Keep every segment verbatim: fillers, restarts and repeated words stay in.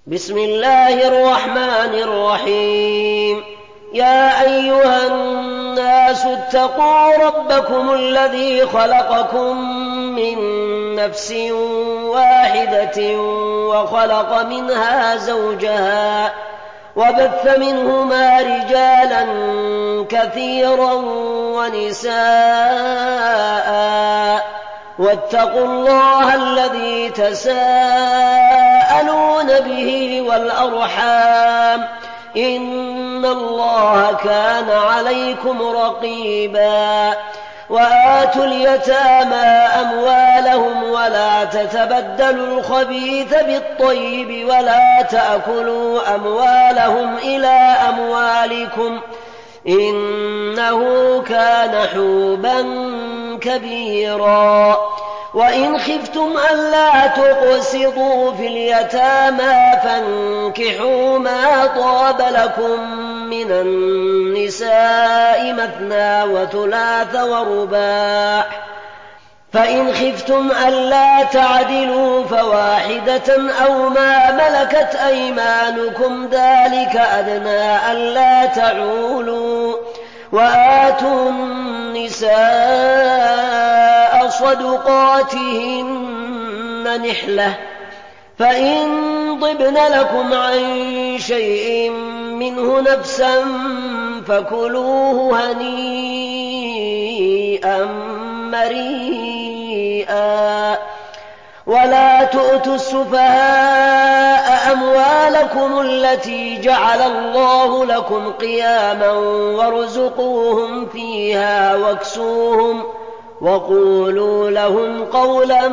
بسم الله الرحمن الرحيم. يا أيها الناس اتقوا ربكم الذي خلقكم من نفس واحدة وخلق منها زوجها وبث منهما رجالا كثيرا ونساء واتقوا الله الذي تساءلون به والأرحام إن الله كان عليكم رقيبا. وآتوا اليتامى أموالهم ولا تتبدلوا الخبيث بالطيب ولا تأكلوا أموالهم إلى أموالكم إنه كان حوبا كبيرا. وإن خفتم ألا تقسطوا في اليتامى فانكحوا ما طاب لكم من النساء مثنى وثلاث ورباع، فإن خفتم ألا تعدلوا فواحدة أو ما ملكت أيمانكم ذلك أدنى ألا تعولوا. وآتوا النساء صدقاتهن نحلة، فإن طبن لكم عن شيء منه نفسا فكلوه هنيئا مريئا. ولا تؤتوا السفهاء أموالكم التي جعل الله لكم قياما وارزقوهم فيها واكسوهم وقولوا لهم قولا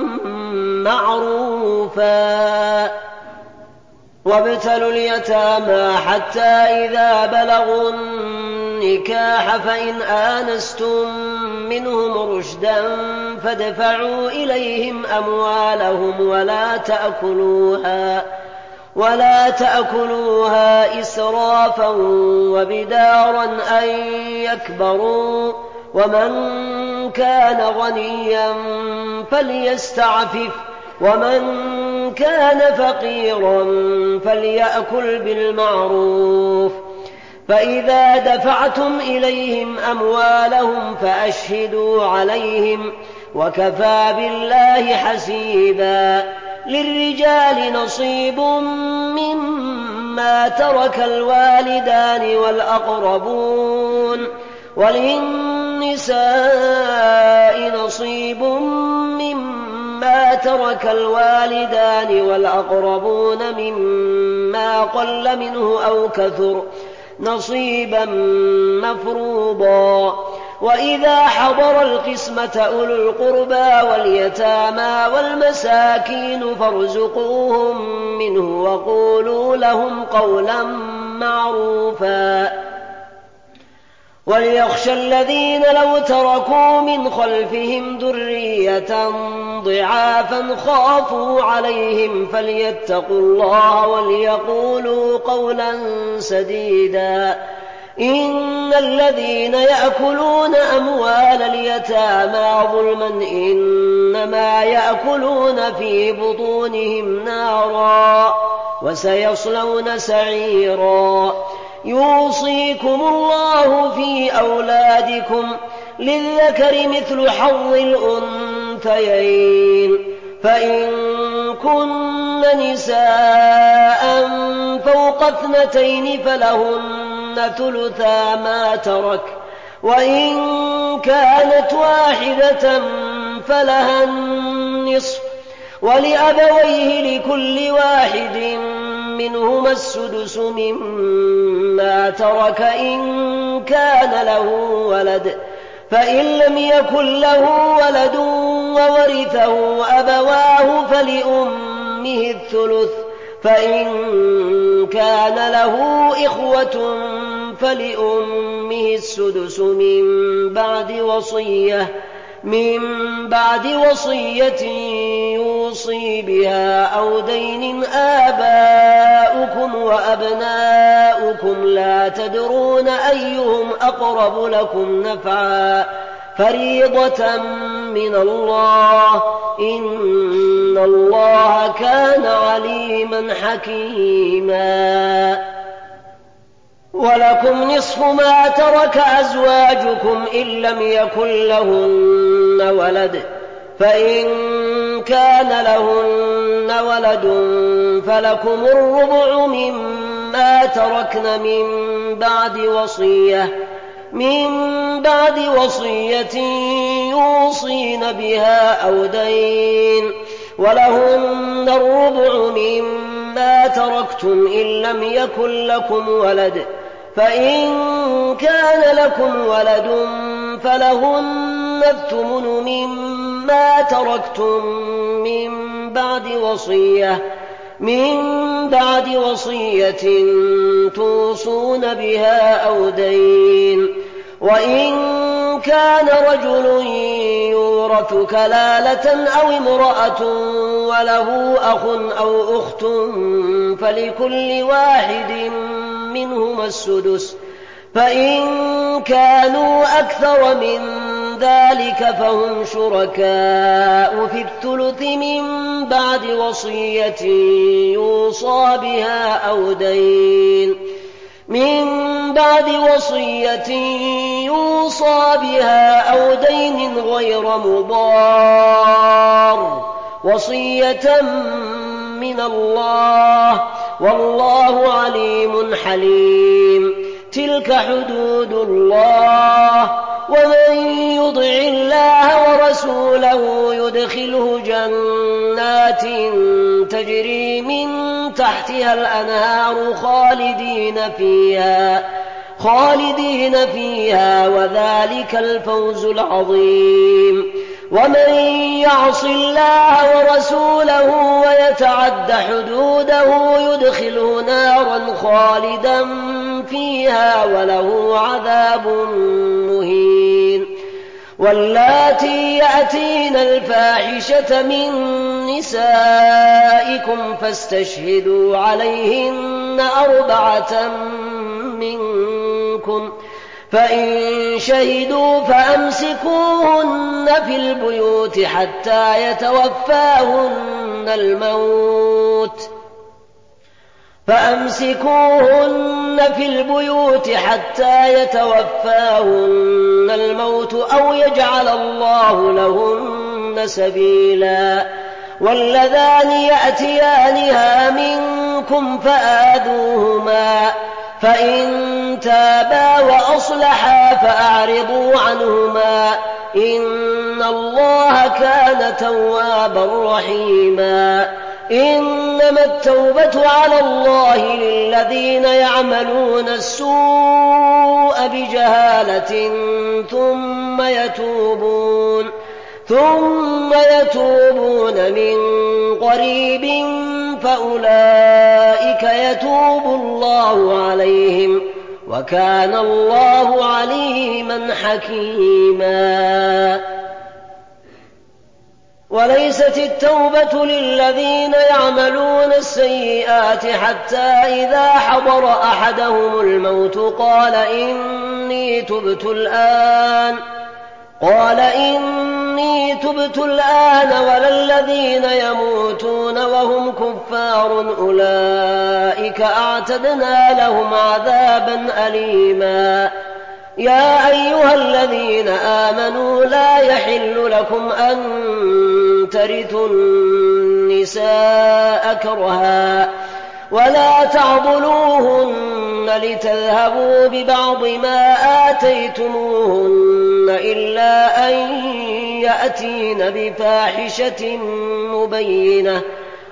معروفا. وابتلوا اليتامى حتى إذا بلغوا النكاح فإن آنستم منهم رشدا فادفعوا إليهم أموالهم ولا تأكلوها ولا تأكلوها إسرافا وبدارا أن يكبروا. ومن كان غنيا فليستعفف ومن كان فقيرا فليأكل بالمعروف. فإذا دفعتم إليهم أموالهم فأشهدوا عليهم وكفى بالله حسيبا. للرجال نصيب مما ترك الوالدان والأقربون وللنساء نصيب مما ترك الوالدان والأقربون مما قل منه أو كثر نصيبا مفروضا. وإذا حضر القسمة أولو القربى واليتامى والمساكين فارزقوهم منه وقولوا لهم قولا معروفا. وليخشى الذين لو تركوا من خلفهم ذرية ضعافا خافوا عليهم فليتقوا الله وليقولوا قولا سديدا. إن الذين يأكلون أموال اليتامى ظلما إنما يأكلون في بطونهم نارا وسيصلون سعيرا. يوصيكم الله في أولادكم للذكر مثل حظ الأنثيين، فإن كن نساء فوق اثنتين فلهن ثلثا ما ترك، وإن كانت واحدة فلها النصف، ولأبويه لكل واحد منهما السدس مما ترك إن كان له ولد، فإن لم يكن له ولد وورثه أبواه فلأمه الثلث، فإن كان له إخوة فلأمه السدس من بعد وصية من بعد وصية يوصي بها أو دين. آباؤكم وأبناؤكم لا تدرون أيهم أقرب لكم نفعا فريضة من الله إن إن الله كان عليما حكيما. ولكم نصف ما ترك أزواجكم إن لم يكن لهن ولد، فإن كان لهن ولد فلكم الربع مما تركن من بعد وصية من بعد وصية يوصين بها أو دين، ولهن الربع مما تركتم إن لم يكن لكم ولد، فإن كان لكم ولد فلهن الثمن مما تركتم من بعد وصية من بعد وصية توصون بها أو دين. وإن كان رجل يورث كلالة أو امرأة وله أخ أو أخت فلكل واحد منهما السدس، فإن كانوا أكثر من ذلك فهم شركاء في الثلث من بعد وصية يوصى بها أو دين من بعد وصية يوصى بها أو دين غير مضار، وصية من الله، والله عليم حليم. تلك حدود الله، ومن يطع الله ورسوله يدخله جنات تجري من تحتها الأنهار خالدين فيها خالدين فيها وذلك الفوز العظيم. ومن يعص الله ورسوله ويتعد حدوده يدخله نارا خالدا فيها وله عذاب مهين. واللاتي يأتين الفاحشة من نسائكم فاستشهدوا عليهن أربعة منكم، فإن شهدوا فأمسكوهن في البيوت حتى يتوفاهن الموت فأمسكوهن في البيوت حتى يتوفاهن الموت أو يجعل الله لهن سبيلا. واللذان يأتيانها منكم فآذوهما، فإن تابا وأصلحا فأعرضوا عنهما، إن الله كان توابا رحيما. إنما التوبة على الله للذين يعملون السوء بجهالة ثم يتوبون ثم يتوبون من قريب فأولئك يتوب الله عليهم، وكان الله عليما حكيما. وليست التوبة للذين يعملون السيئات حتى إذا حضر أحدهم الموت قال إني تبت الآن قال إني تبت الآن ولا الذين يموتون وهم كفار أولئك أعتدنا لهم عذابا أليما. يا أيها الذين آمنوا لا يحل لكم أن ترثوا النساء كرها ولا تعضلوهن لتذهبوا ببعض ما آتيتموهن إلا أن يأتين بفاحشة مبينة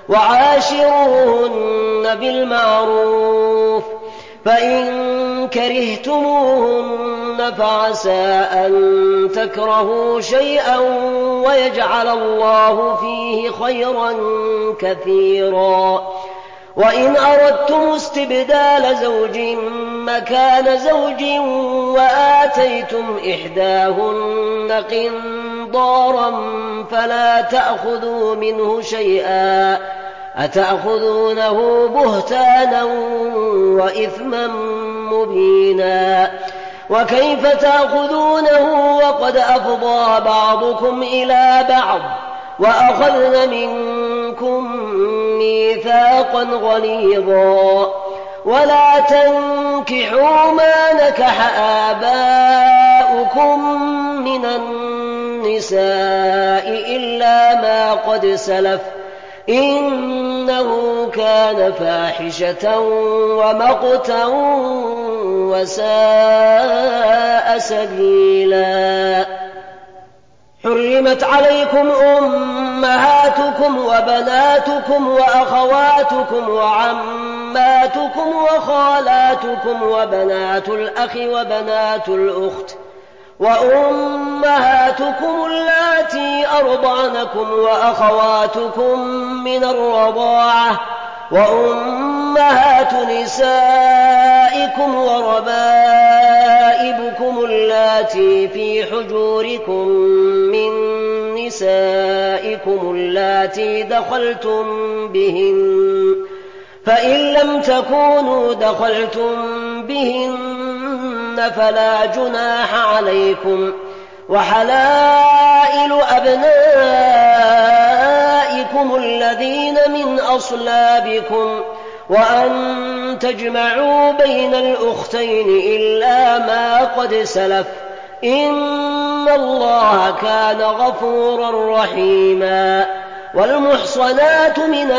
وعاشروهن بالمعروف، فإن كرهتموهن فعسى أن تكرهوا شيئا ويجعل الله فيه خيرا كثيرا. وإن أردتم استبدال زوج مكان زوج وآتيتم إحداهن قنطارا فلا تأخذوا منه شيئا، أتأخذونه بهتانا وإثما مبينا. وكيف تأخذونه وقد أفضى بعضكم إلى بعض وأخذن منكم منكم ميثاقا غليظا ولا تنكحوا ما نكح آباؤكم من النساء إلا ما قد سلف إنه كان فاحشة ومقتا وساء سبيلا. حرمت عليكم أمهاتكم وبناتكم وأخواتكم وعماتكم وخالاتكم وبنات الأخ وبنات الأخت وأمهاتكم اللاتي أرضعنكم وأخواتكم من الرضاعة وأمهات نسائكم وربائبكم اللاتي في حجوركم من نسائكم اللاتي دخلتم بهن فإن لم تكونوا دخلتم بهن فلا جناح عليكم وحلائل أبنائكم الذين من أصلابكم وأن تجمعوا بين الأختين إلا ما قد سلف إن الله كان غفورا رحيما. والمحصنات من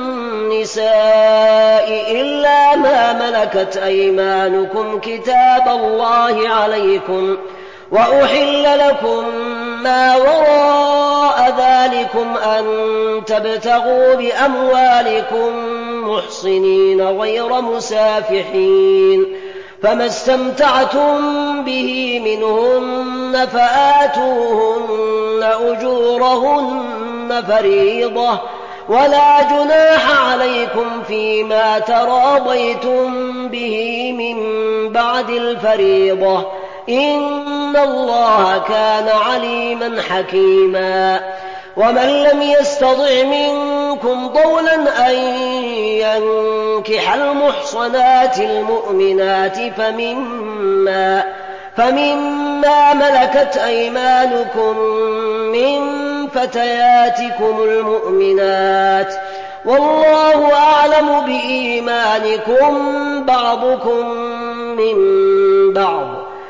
النساء إلا ما ملكت أيمانكم كتاب الله عليكم وأحل لكم ما وراء ذلكم أن تبتغوا بأموالكم محصنين غير مسافحين فما استمتعتم به منهن فآتوهن أجورهن فريضة ولا جناح عليكم فيما تراضيتم به من بعد الفريضة إن الله كان عليما حكيما. ومن لم يستطع منكم طولا أن ينكح المحصنات المؤمنات فمما, فمما ملكت أيمانكم من فتياتكم المؤمنات والله أعلم بإيمانكم بعضكم من بعض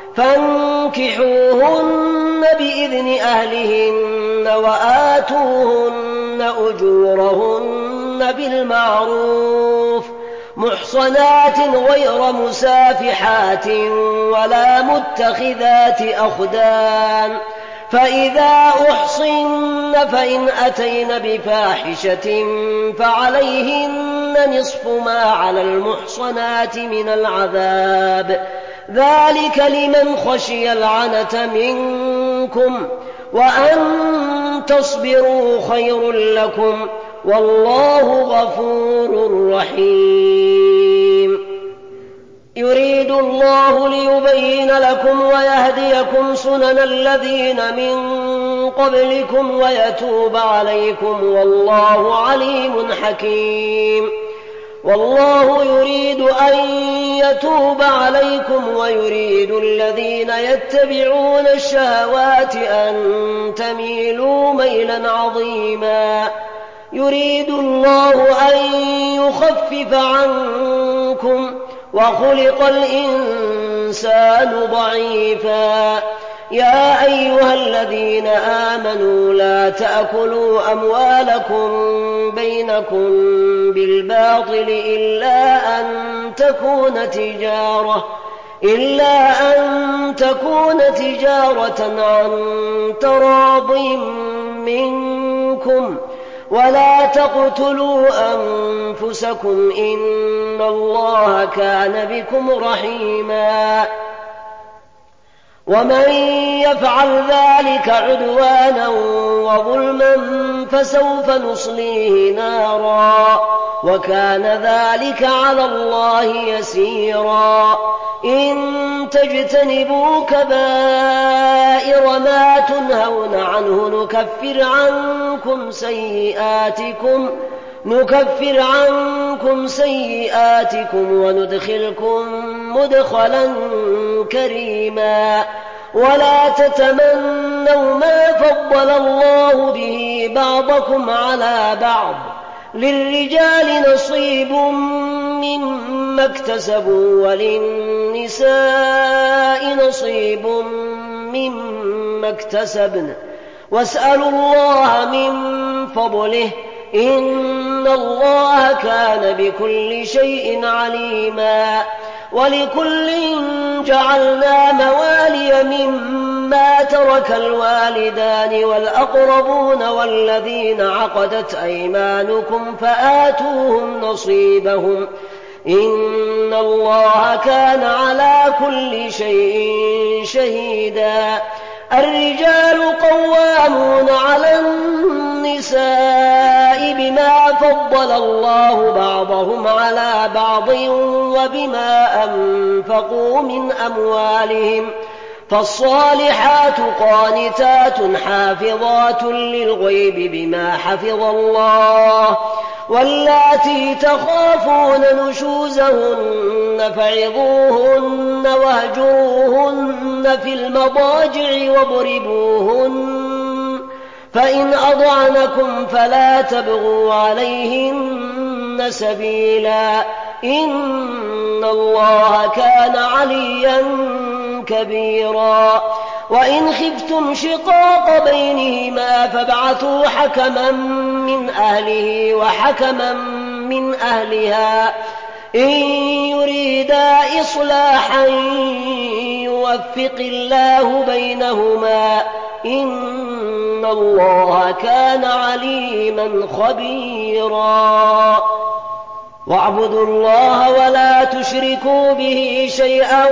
فانكحوهن بإذن أهلهن وآتوهن أجورهن بالمعروف محصنات غير مسافحات ولا متخذات أخدان فإذا أحصن فإن أتين بفاحشة فعليهن نصف ما على المحصنات من العذاب ذلك لمن خشي العنة منكم وأن تصبروا خير لكم والله غفور رحيم. يريد الله ليبين لكم ويهديكم سنن الذين من قبلكم ويتوب عليكم والله عليم حكيم. والله يريد أن يتوب عليكم ويريد الذين يتبعون الشهوات أن تميلوا ميلا عظيما. يريد الله أن يخفف عنكم وخلق الإنسان ضعيفا. يا أيها الذين آمنوا لا تأكلوا أموالكم بينكم بالباطل إلا أن تكون تجارة إلا أن تكون تجارة عن تراض منكم ولا تقتلوا أنفسكم إن الله كان بكم رحيما. ومن يفعل ذلك عدوانا وظلما فسوف نصليه نارا وكان ذلك على الله يسيرا. إن تجتنبوا كبائر ما تنهون عنه نكفر عنكم سيئاتكم نكفر عنكم سيئاتكم وندخلكم مدخلا كريما. ولا تتمنوا ما فضل الله به بعضكم على بعض للرجال نصيب مما اكتسبوا وللنساء نصيب مما اكتسبن واسألوا الله من فضله إن الله كان بكل شيء عليما ولكل جعلنا موالي مما ترك الوالدان والأقربون والذين عقدت أيمانكم فآتوهم نصيبهم إن الله كان على كل شيء شهيدا الرجال قوامون على النساء بما فضل الله بعضهم على بعض وبما أنفقوا من أموالهم فالصالحات قانتات حافظات للغيب بما حفظ الله واللاتي تخافون نشوزهن فعظوهن واهجروهن في المضاجع واضربوهن فإن أضعنكم فلا تبغوا عليهن سبيلا إن الله كان عليا كبيرا وإن خفتم شقاق بينهما فابعثوا حكما من أهله وحكما من أهلها إن يريدا إصلاحا يوفق الله بينهما إن الله كان عليما خبيرا واعبدوا الله ولا تشركوا به شيئا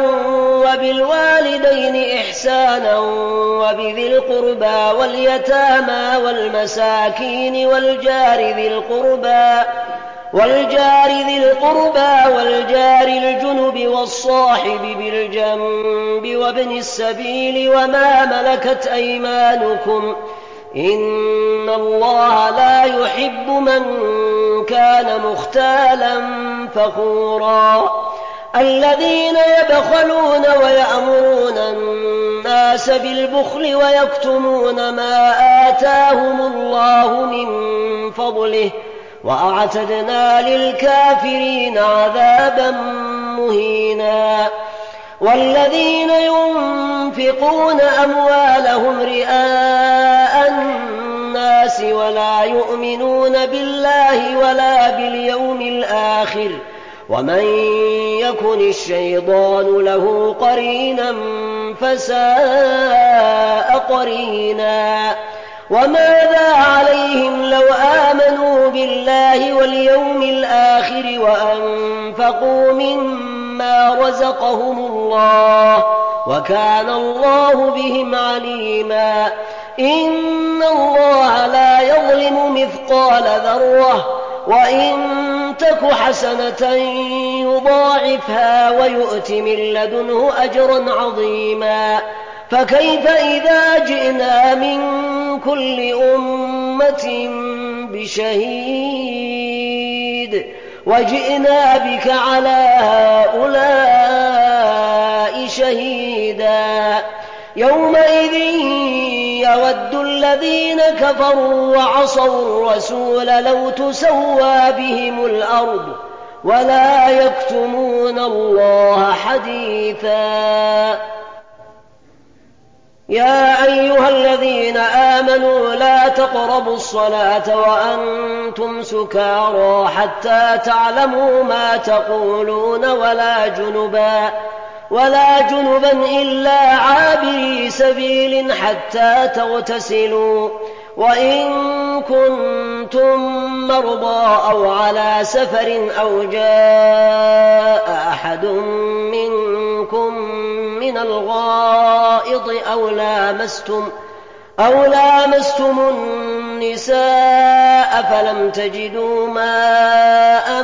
وبالوالدين إحسانا وبذي القربى واليتامى والمساكين والجار ذي القربى والجار ذي القربى والجار الجنب والصاحب بالجنب وابن السبيل وما ملكت أيمانكم إن الله لا يحب من كان مختالا فخورا الذين يبخلون ويأمرون الناس بالبخل ويكتمون ما آتاهم الله من فضله وأعتدنا للكافرين عذابا مهينا والذين ينفقون أموالهم رئاء الناس ولا يؤمنون بالله ولا باليوم الآخر ومن يكن الشيطان له قرينا فساء قرينا وماذا عليهم لو آمنوا بالله واليوم الآخر وأنفقوا مما رزقهم الله وكان الله بهم عليما إن الله لا يظلم مثقال ذرة وإن تك حسنة يضاعفها ويؤت من لدنه أجرا عظيما فكيف إذا جئنا من كل أمة بشهيد وجئنا بك على هؤلاء شهيدا يومئذ يود الذين كفروا وعصوا الرسول لو تسوى بهم الأرض ولا يكتمون الله حديثا يا أيها الذين آمنوا لا تقربوا الصلاة وأنتم سكارى حتى تعلموا ما تقولون ولا جنبا ولا جنبا إلا عابري سبيل حتى تغتسلوا وإن كنتم مرضى أو على سفر أو جاء أحد منكم من الغائط أو لامستم أو لامستم النساء فلم تجدوا ماء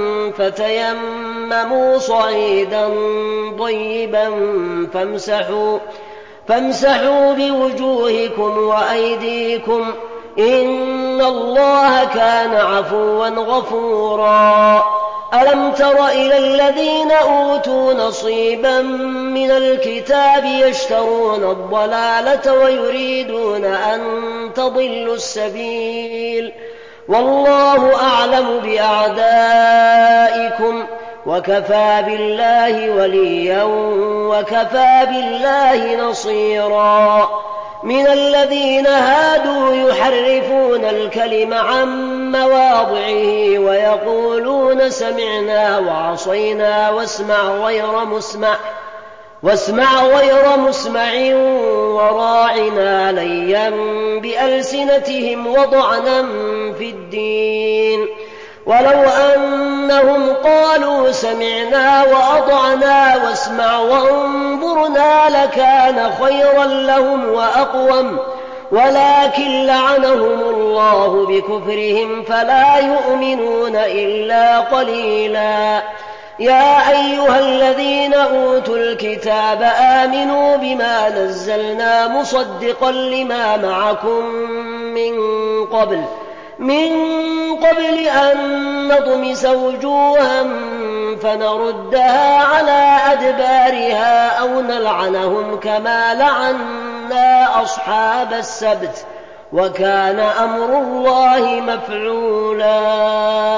فتيمموا صعيدا طيبا فامسحوا فامسحوا بوجوهكم وأيديكم إن الله كان عفوا غفورا ألم تر إلى الذين أوتوا نصيبا من الكتاب يشترون الضلالة ويريدون أن تضلوا السبيل والله أعلم بأعدائكم وكفى بالله وليا وكفى بالله نصيرا. من الذين هادوا يحرفون الكلم عن مواضعه ويقولون سمعنا وعصينا واسمع غير مسمع واسمع غير مسمع وراعنا ليا بألسنتهم وطعنا في الدين، ولو أنهم قالوا سمعنا وأطعنا واسمع وانظرنا لكان خيرا لهم وأقوم، ولكن لعنهم الله بكفرهم فلا يؤمنون إلا قليلا. يا أيها الذين أوتوا الكتاب آمنوا بما نزلنا مصدقا لما معكم من قبل من قبل أن نطمس وجوها فنردها على أدبارها أو نلعنهم كما لعنا أصحاب السبت وكان أمر الله مفعولا.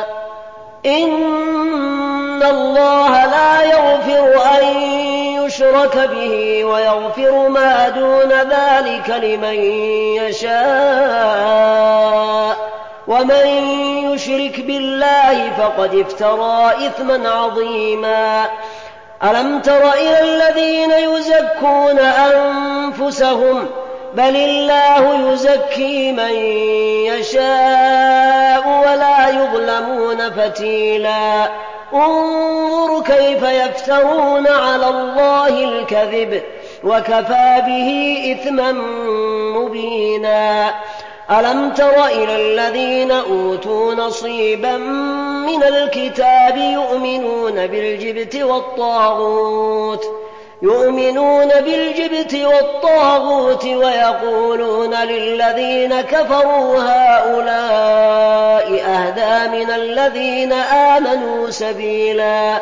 إن الله لا يغفر أن يشرك به ويغفر ما دون ذلك لمن يشاء، ومن يشرك بالله فقد افترى إثما عظيما. ألم تر إلى الذين يزكون أنفسهم بل الله يزكي من يشاء ولا يظلمون فتيلا. انظر كيف يفترون على الله الكذب وكفى به إثما مبينا. ألم تر إلى الذين أوتوا نصيبا من الكتاب يؤمنون بالجبت والطاغوت يؤمنون بالجبت والطاغوت ويقولون للذين كفروا هؤلاء أهدى من الذين آمنوا سبيلا.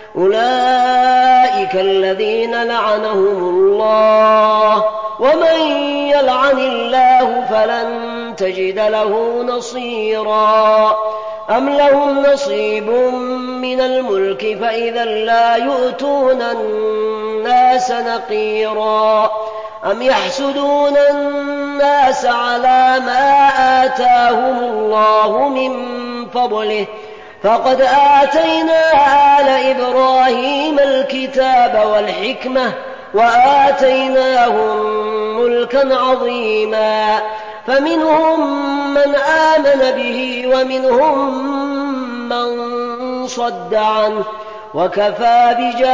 أولئك الذين لعنهم الله ومن يلعن الله فلن تجد له نصيرا. أم لهم نصيب من الملك فإذا لا يؤتون الناس نقيرا. أم يحسدون الناس على ما آتاهم الله من فضله فقد آتينا آل إبراهيم الكتاب والحكمة وآتيناهم ملكا عظيما. فمنهم من آمن به ومنهم من صد عنه وكفى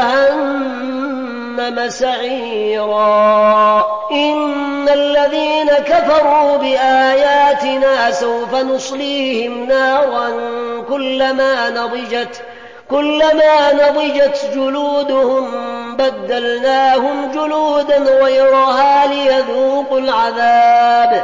بجهنم سعيرا. إن الذين كفروا بآياتنا سوف نصليهم نارا كلما نضجت كلما نضجت جلودهم بدلناهم جلودا غيرها ليذوقوا العذاب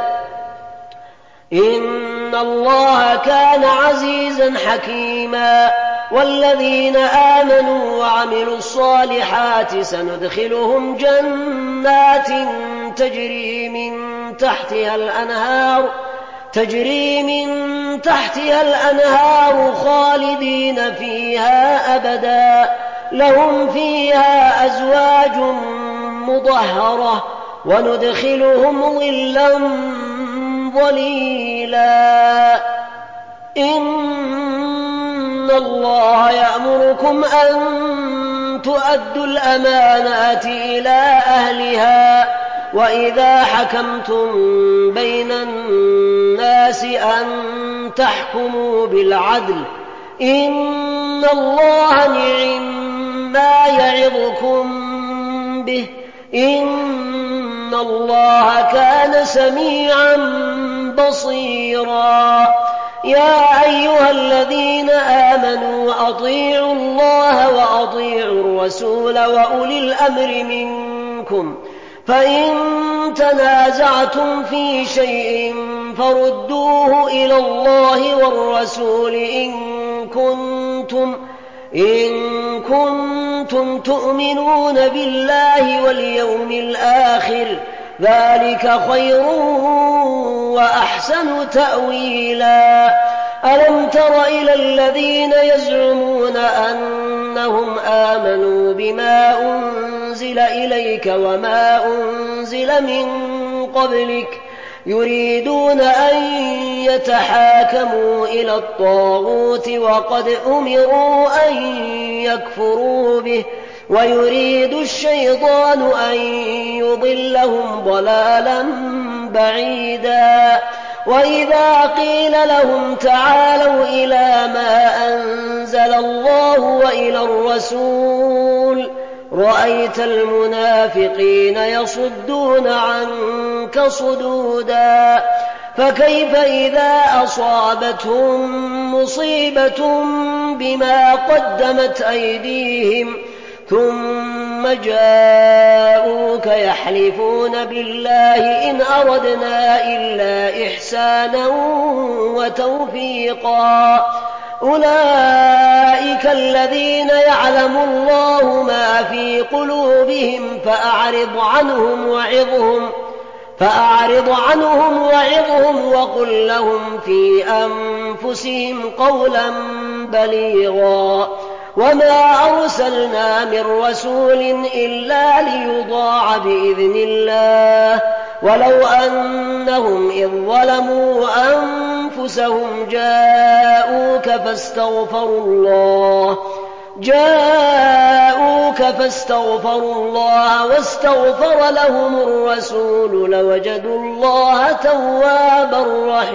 إن الله كان عزيزا حكيما. والذين آمنوا وعملوا الصالحات سندخلهم جنات تجري من تحتها الأنهار تجري من تحتها الأنهار خالدين فيها أبدا لهم فيها أزواج مطهرة وندخلهم ظلا ظليلا. إن الله يأمركم أن تؤدوا الأمانات إلى أهلها وإذا حكمتم بين الناس أن تحكموا بالعدل إن الله نعم ما يعظكم به إن الله كان سميعا بصيرا. يا أيها الذين آمنوا أطيعوا الله وأطيعوا الرسول وأولي الأمر منكم فإن تنازعتم في شيء فردوه إلى الله والرسول إن كنتم إن كنتم تؤمنون بالله واليوم الآخر ذلك خير وأحسن تأويلا. ألم تر إلى الذين يزعمون أنهم آمنوا بما أنزل إليك وما أنزل من قبلك يريدون أن يتحاكموا إلى الطاغوت وقد أمروا أن يكفروا به ويريد الشيطان أن يضلهم ضلالا بعيدا وإذا قيل لهم تعالوا إلى ما أنزل الله وإلى الرسول رأيت المنافقين يصدون عنك صدودا فكيف إذا أصابتهم مصيبة بما قدمت أيديهم ثم جاءوك يحلفون بالله إن أردنا إلا إحسانا وتوفيقا أولئك الذين يعلم الله ما في قلوبهم فأعرض عنهم وعظهم فأعرض عنهم وعظهم وقل لهم في أنفسهم قولا بليغا وما أرسلنا من رسول إلا ليطاع بإذن الله ولو أنهم إذ ظلموا أنفسهم جاءوك فاستغفروا الله جاءوك فاستغفروا الله واستغفر لهم الرسول لوجدوا الله توابا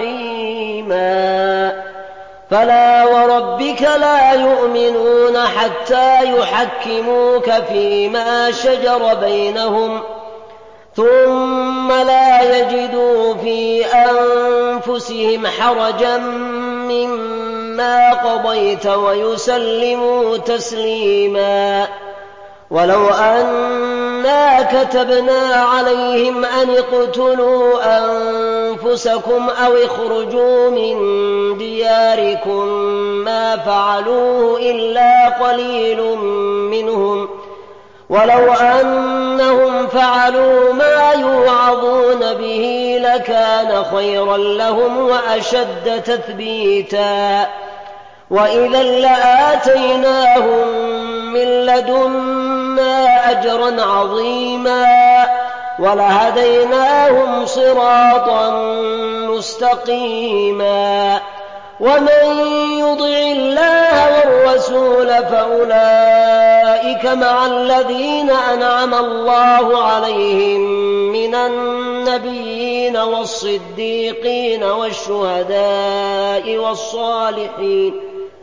رحيما فلا وربك لا يؤمنون حتى يحكموك فيما شجر بينهم ثم لا يجدوا في أنفسهم حرجا مما قضيت ويسلموا تسليما ولو أنا كتبنا عليهم أن اقتلوا أنفسكم أو اخرجوا من دياركم ما فعلوه إلا قليل منهم ولو أنهم فعلوا ما يوعظون به لكان خيرا لهم وأشد تثبيتا وإذا لآتيناهم من لدنا أجرا عظيما ولهديناهم صراطا مستقيما ومن يطع الله والرسول فأولئك مع الذين أنعم الله عليهم من النبيين والصديقين والشهداء والصالحين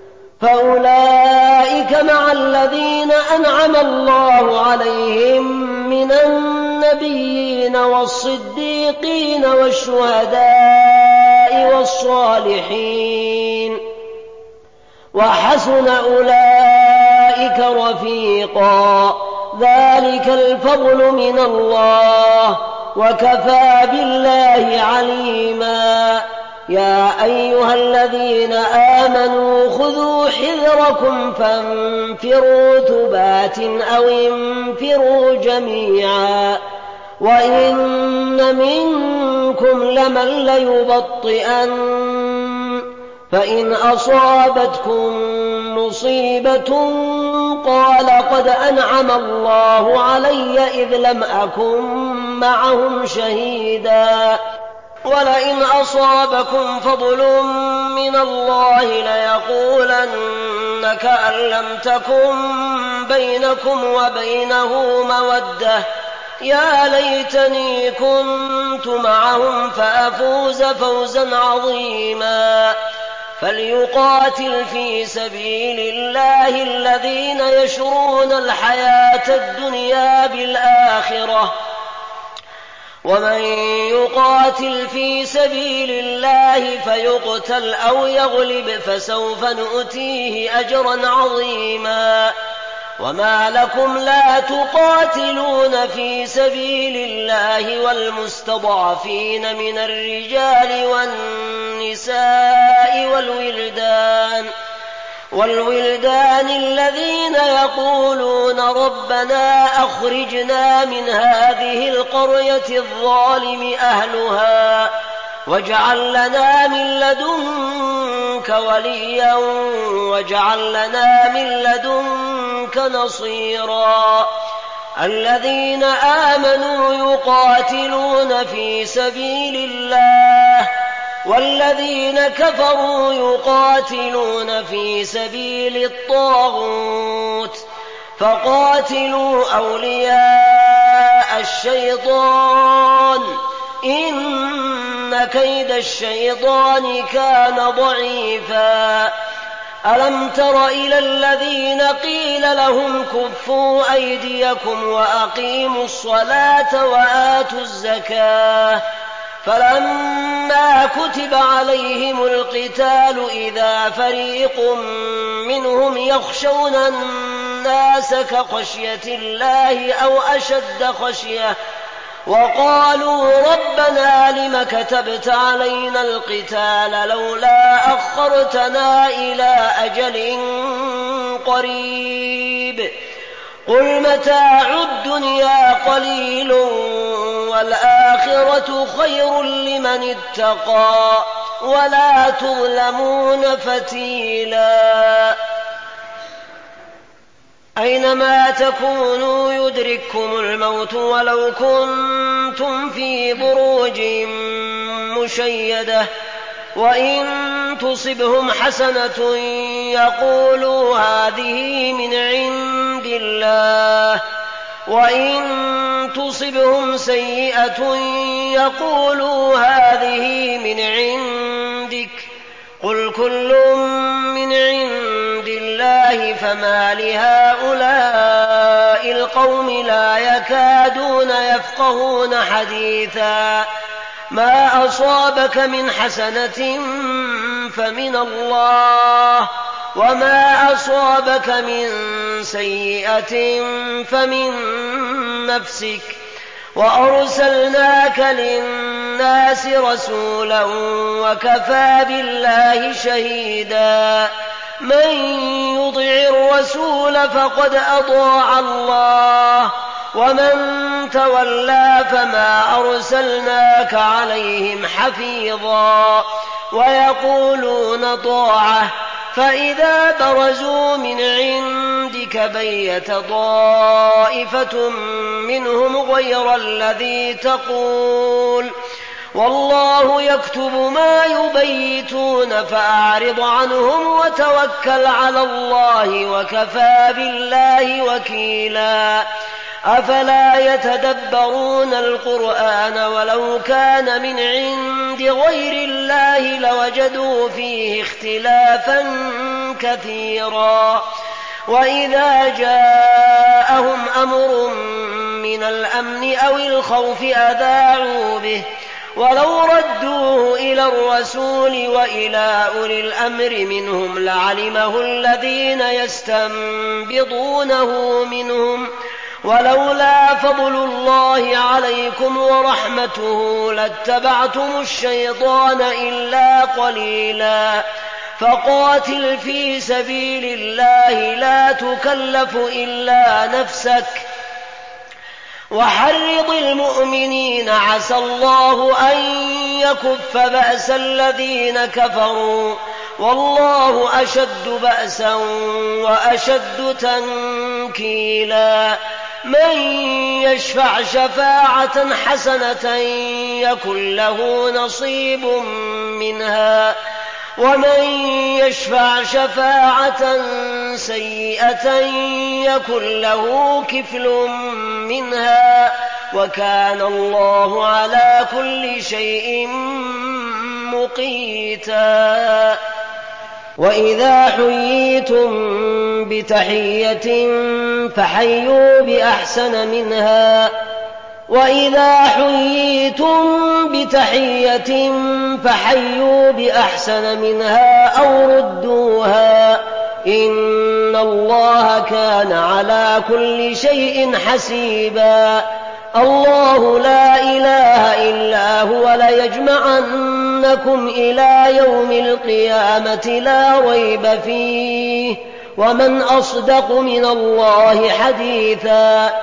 فأولئك مع الذين أنعم الله عليهم من النبيين والصديقين والشهداء والصالحين وحسن أولئك رفيقا ذلك الفضل من الله وكفى بالله عليما يا أيها الذين آمنوا خذوا حذركم فانفروا ثبات أو انفروا جميعا وإن منكم لمن ليبطئن فإن أصابتكم مصيبة قال قد أنعم الله علي إذ لم أكن معهم شهيدا ولئن أصابكم فضل من الله ليقولن كأن لم تكن بينكم وبينه مودة يا ليتني كنت معهم فأفوز فوزا عظيما فليقاتل في سبيل الله الذين يشرون الحياة الدنيا بالآخرة ومن يقاتل في سبيل الله فيقتل أو يغلب فسوف نؤتيه أجرا عظيما وما لكم لا تقاتلون في سبيل الله والمستضعفين من الرجال والنساء والولدان والولدان الذين يقولون ربنا أخرجنا من هذه القرية الظالم أهلها واجعل لنا من لدنك وليا واجعل لنا من لدنك نصيرا الذين آمنوا يقاتلون في سبيل الله والذين كفروا يقاتلون في سبيل الطاغوت فقاتلوا أولياء الشيطان إن كيد الشيطان كان ضعيفا ألم تر إلى الذين قيل لهم كفوا أيديكم وأقيموا الصلاة وآتوا الزكاة فلما كتب عليهم القتال إذا فريق منهم يخشون الناس كخشية الله أو أشد خشية وقالوا ربنا لم كتبت علينا القتال لولا أخرتنا إلى أجل قريب قل متاع الدنيا قليل والآخرة خير لمن اتقى ولا تظلمون فتيلا أينما تكونوا يدرككم الموت ولو كنتم في بروج مشيدة وإن تصبهم حسنة يقولوا هذه من عند الله وإن تصبهم سيئة يقولوا هذه من عندك قل كل من عند الله فما لهؤلاء القوم لا يكادون يفقهون حديثا ما أصابك من حسنة فمن الله وما أصابك من سيئة فمن نفسك وأرسلناك للناس رسولا وكفى بالله شهيدا من يطع الرسول فقد أطاع الله ومن تولى فما أرسلناك عليهم حفيظا ويقولون طاعة فإذا برزوا من عندك بيت طائفة منهم غير الذي تقول والله يكتب ما يبيتون فأعرض عنهم وتوكل على الله وكفى بالله وكيلا أفلا يتدبرون القرآن ولو كان من عند غير الله لوجدوا فيه اختلافا كثيرا وإذا جاءهم أمر من الأمن أو الخوف أذاعوا به ولو ردوه إلى الرسول وإلى أولي الأمر منهم لعلمه الذين يستنبطونه منهم ولولا فضل الله عليكم ورحمته لاتبعتم الشيطان إلا قليلا فقاتل في سبيل الله لا تكلف إلا نفسك وحرض المؤمنين عسى الله أن يكف بأس الذين كفروا والله أشد بأسا وأشد تنكيلا من يشفع شفاعة حسنة يكن له نصيب منها ومن يشفع شفاعة سيئة يكن له كفل منها وكان الله على كل شيء مقيتا وإذا حييتم بتحية فحيوا بأحسن منها وإذا حييتم بتحية فحيوا بأحسن منها أو ردوها إن الله كان على كل شيء حسيبا الله لا إله إلا هو ليجمعنكم إلى يوم القيامة لا ريب فيه ومن أصدق من الله حديثا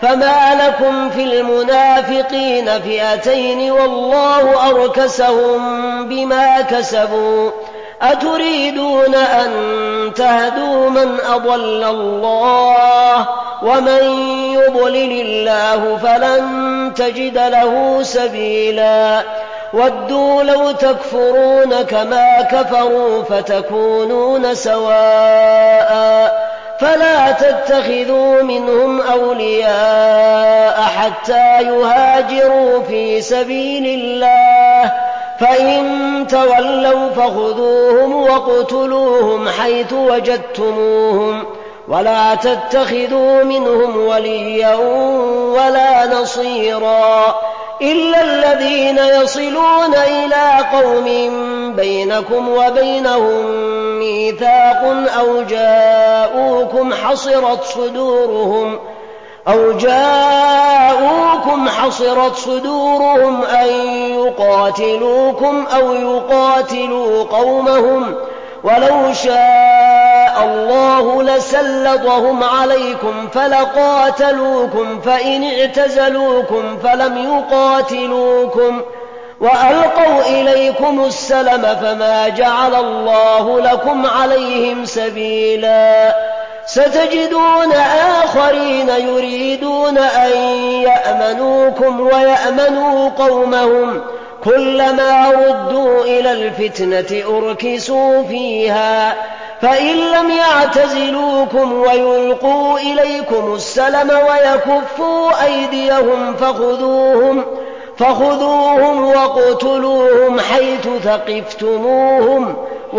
فما لكم في المنافقين فئتين والله أركسهم بما كسبوا أتريدون أن تهدوا من أضل الله ومن يضلل الله فلن تجد له سبيلا ودوا لو تكفرون كما كفروا فتكونون سواء فلا تتخذوا منهم أولياء حتى يهاجروا في سبيل الله فإن تولوا فخذوهم واقتلوهم حيث وجدتموهم ولا تتخذوا منهم وليا ولا نصيرا إلا الذين يصلون إلى قوم بينكم وبينهم ميثاق أو جاءوكم حصرت صدورهم أو جاءوكم حصرت صدورهم أن يقاتلوكم أو يقاتلوا قومهم ولو شاء الله لسلطهم عليكم فلقاتلوكم فإن اعتزلوكم فلم يقاتلوكم وألقوا إليكم السلم فما جعل الله لكم عليهم سبيلا ستجدون آخرين يريدون أن يأمنوكم ويأمنوا قومهم كلما ردوا إلى الفتنة أركسوا فيها فإن لم يعتزلوكم ويلقوا إليكم السلم ويكفوا أيديهم فخذوهم فخذوهم واقتلوهم حيث ثقفتموهم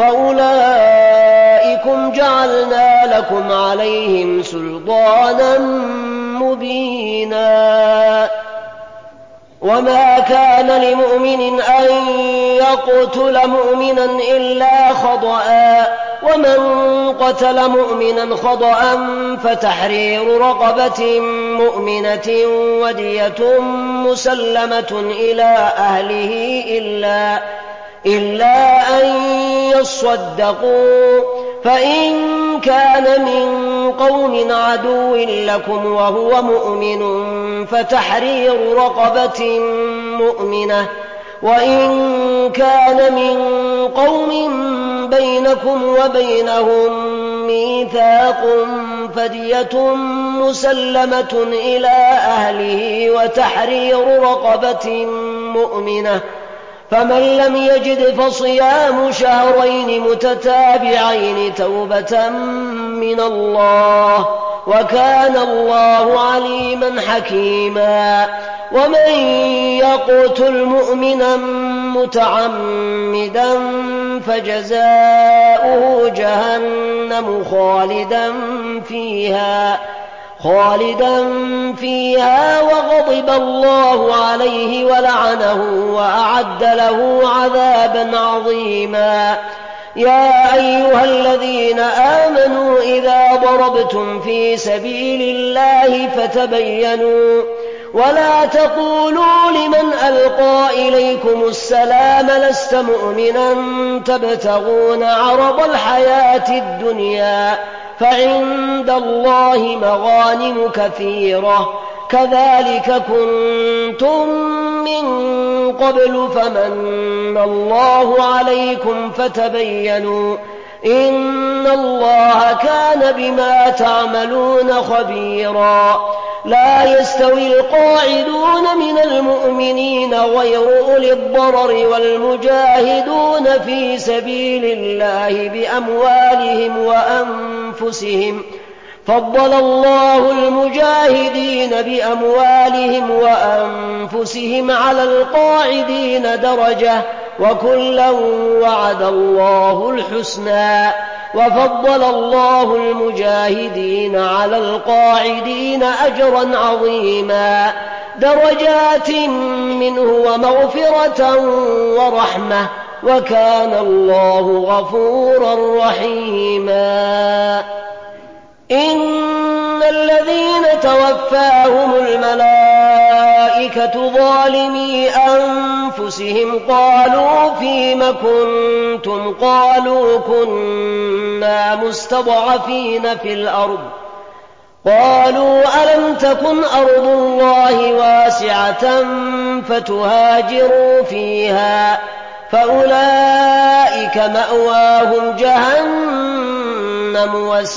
وأولئكم جعلنا لكم عليهم سلطانا مبينا وما كان لمؤمن أن يقتل مؤمنا إلا خطأ ومن قتل مؤمنا خطأ فتحرير رقبة مؤمنة ودية مسلمة إلى أهله إلا, إلا أن يصدقوا فإن كان من قوم عدو لكم وهو مؤمن فتحرير رقبة مؤمنة وإن كان من قوم بينكم وبينهم ميثاق فدية مسلمة إلى أهله وتحرير رقبة مؤمنة فمن لم يجد فصيام شهرين متتابعين توبة من الله وكان الله عليما حكيما ومن يقتل مؤمنا متعمدا فجزاؤه جهنم خالدا فيها خالدا فيها وغضب الله عليه ولعنه وأعد له عذابا عظيما يا أيها الذين آمنوا إذا ضربتم في سبيل الله فتبينوا ولا تقولوا لمن ألقى إليكم السلام لست مؤمنا تبتغون عرض الحياة الدنيا فعند الله مغانم كثيرة كذلك كنتم من قبل فمن الله عليكم فتبينوا إن الله كان بما تعملون خبيرا لا يستوي القاعدون من المؤمنين غير أولي الضرر والمجاهدون في سبيل الله بأموالهم وأنفسهم فضل الله المجاهدين بأموالهم وأنفسهم على القاعدين درجة وكلا وعد الله الحسنى وفضل الله المجاهدين على القاعدين أجرا عظيما درجات منه ومغفرة ورحمة وكان الله غفورا رحيما إن الذين توفاهم الملائكة ظالمي أنفسهم قالوا فيم كنتم قالوا كنا مستضعفين في الأرض قالوا ألم تكن أرض الله واسعة فتهاجروا فيها فأولئك مأواهم جهنم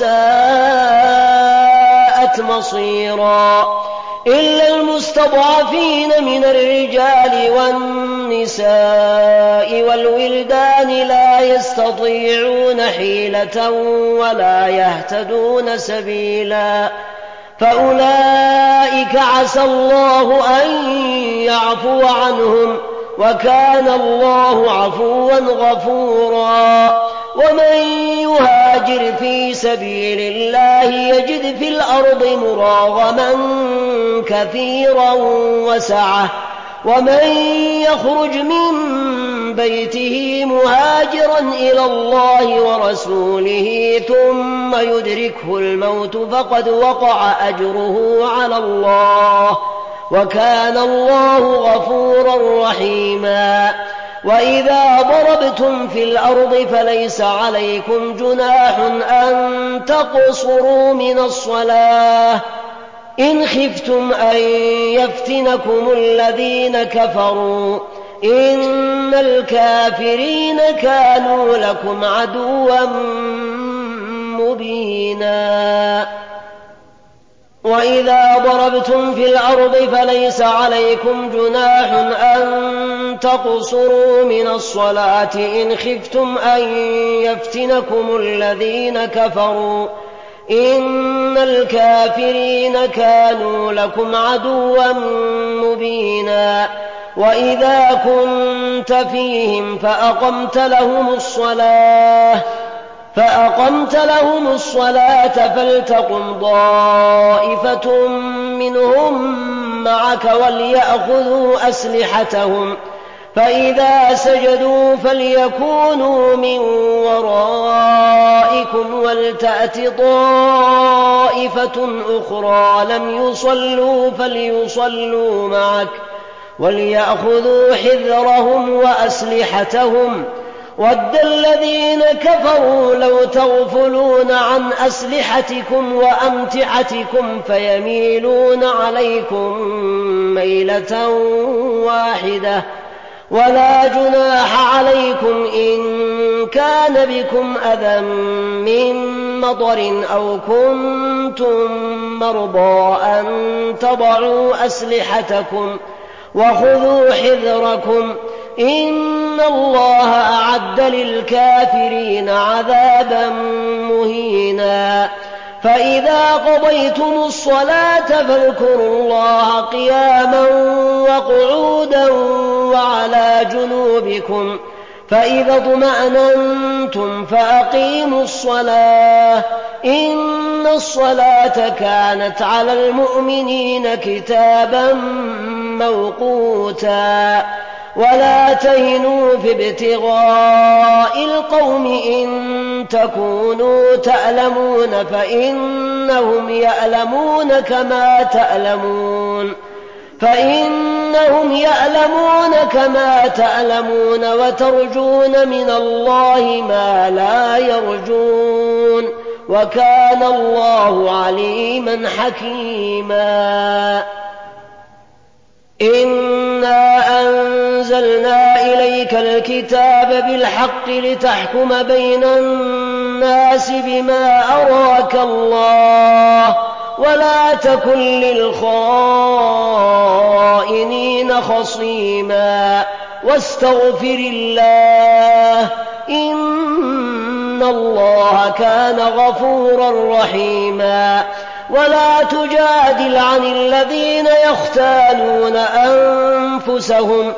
وساءت مصيرا إلا المستضعفين من الرجال والنساء والولدان لا يستطيعون حيلة ولا يهتدون سبيلا فأولئك عسى الله أن يعفو عنهم وكان الله عفوا غفورا ومن يهاجر في سبيل الله يجد في الأرض مراغما كثيرا وسعة ومن يخرج من بيته مهاجرا إلى الله ورسوله ثم يدركه الموت فقد وقع أجره على الله وكان الله غفورا رحيما وإذا ضربتم في الأرض فليس عليكم جناح أن تقصروا من الصلاة إن خفتم أن يفتنكم الذين كفروا إن الكافرين كانوا لكم عدوا مبينا وإذا ضربتم في الأرض فليس عليكم جناح أن تقصروا من الصلاة إن خفتم أن يفتنكم الذين كفروا إن الكافرين كانوا لكم عدوا مبينا وإذا كنت فيهم فأقمت لهم الصلاة فأقمت لهم الصلاة فلتقم طائفة منهم معك وليأخذوا أسلحتهم فإذا سجدوا فليكونوا من ورائكم ولتأت طائفة أخرى لم يصلوا فليصلوا معك وليأخذوا حذرهم وأسلحتهم ود الذين كفروا لو تغفلون عن أسلحتكم وأمتعتكم فيميلون عليكم ميلة واحدة ولا جناح عليكم إن كان بكم أذى من مطر أو كنتم مرضى أن تضعوا أسلحتكم وخذوا حذركم إن الله أعد للكافرين عذابا مهينا فإذا قضيتم الصلاة فاذكروا الله قياما وقعودا وعلى جنوبكم فإذا اطمأننتم فأقيموا الصلاة إن الصلاة كانت على المؤمنين كتابا موقوتا ولا تهنوا في ابتغاء القوم إن تكونوا تألمون فإنهم يألمون كما تألمون فإنهم يألمون كما تألمون وترجون من الله ما لا يرجون وكان الله عليما حكيما إنا أنزلنا إليك الكتاب بالحق لتحكم بين الناس بما أراك الله ولا تكن للخائنين خصيما واستغفر الله إن الله كان غفورا رحيما ولا تجادل عن الذين يختانون أنفسهم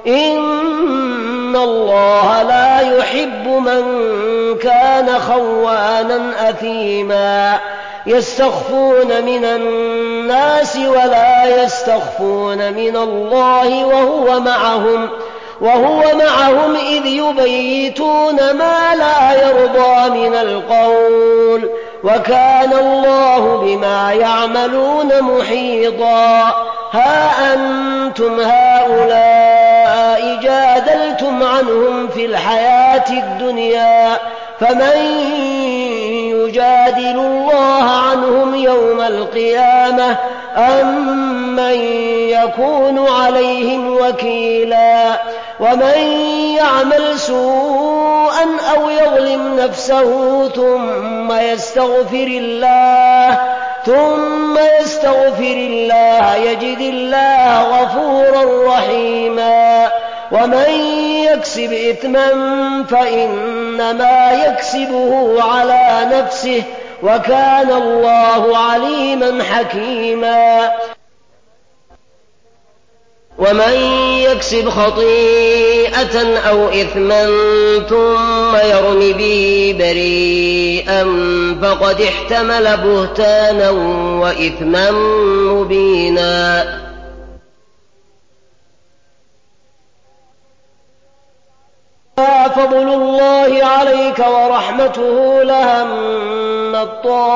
إن الله لا يحب من كان خوانا أثيما يستخفون من الناس ولا يستخفون من الله وهو معهم وهو معهم إذ يبيتون ما لا يرضى من القول وكان الله بما يعملون محيطا ها أنتم هؤلاء جادلتم عنهم في الحياة الدنيا فمن يجادل الله عنهم يوم القيامة القيامة أمن يكون عليهم وكيلا ومن يعمل سوءا أو يظلم نفسه ثم يستغفر الله ثم يستغفر الله يجد الله غفورا رحيما ومن يكسب إثما فإنما يكسبه على نفسه وكان الله عليما حكيما ومن يكسب خطيئة أو إثما ثم يرم به بريئا فقد احتمل بهتانا وإثما مبينا فضل الله عليك ورحمته لهم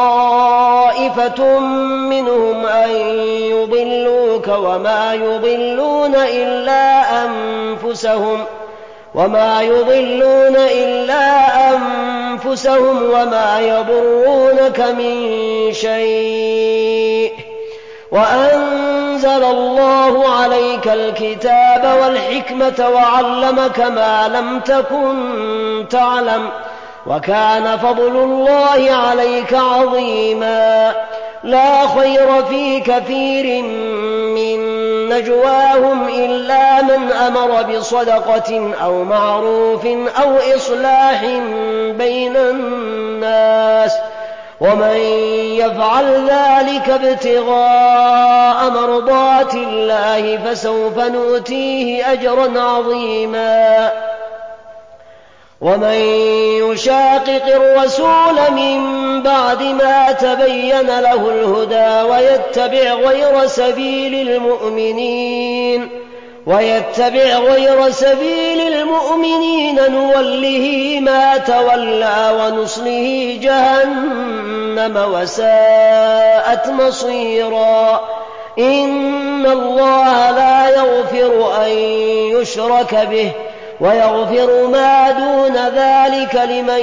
طائفة منهم أن يضلوك وما يضلون إلا أنفسهم وما يضلون إلا أنفسهم وما يضرونك من شيء وأنزل الله عليك الكتاب والحكمة وعلمك ما لم تكن تعلم وكان فضل الله عليك عظيما لا خير في كثير من نجواهم إلا من أمر بصدقة أو معروف أو إصلاح بين الناس ومن يفعل ذلك ابتغاء مرضات الله فسوف نؤتيه أجرا عظيما ومن يشاقق الرسول من بعد ما تبين له الهدى ويتبع غير سبيل المؤمنين ويتبع غير سبيل المؤمنين نوله ما تولى ونصله جهنم وساءت مصيرا إن الله لا يغفر أن يشرك به ويغفر ما دون ذلك لمن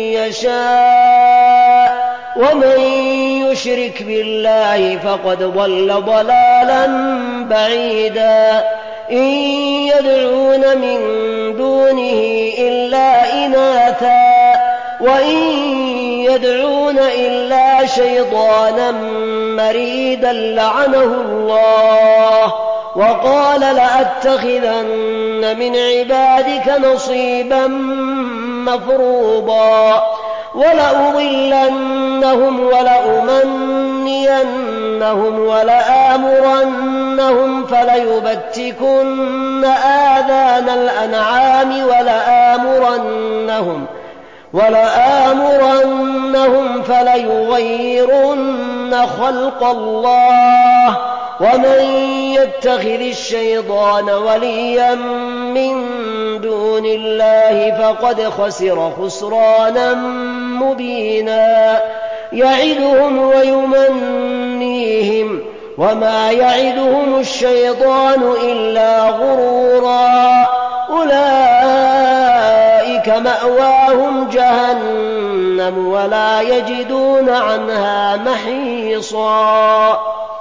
يشاء ومن يشرك بالله فقد ضل ضلالا بعيدا إن يدعون من دونه إلا إناثا وإن يدعون إلا شيطانا مريدا لعنه الله وقال لأتخذن من عبادك نصيبا مفروضا ولأضلنهم ولأمنينهم ولآمرنهم فليبتكن آذان الأنعام ولآمرنهم ولآمرنهم فليغيرن خلق الله ومن يتخذ الشيطان وليا من دون الله فقد خسر خسرانا مبينا يعدهم ويمنيهم وما يعدهم الشيطان إلا غرورا أولئك مأواهم جهنم ولا يجدون عنها محيصا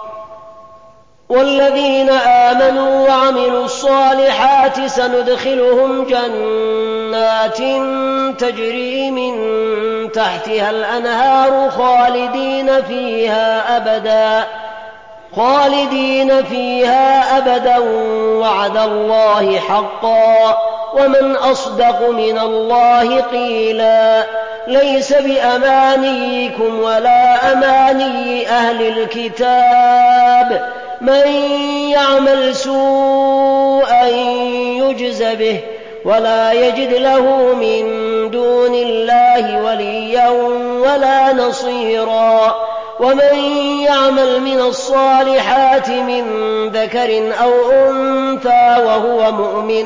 والذين آمنوا وعملوا الصالحات سندخلهم جنات تجري من تحتها الأنهار خالدين فيها أبدا خالدين فيها أبدا وعد الله حقا ومن أصدق من الله قيلا ليس بأمانيكم ولا أماني أهل الكتاب من يعمل سوءا يجز به ولا يجد له من دون الله وليا ولا نصيرا ومن يعمل من الصالحات من ذكر أو أنثى وهو مؤمن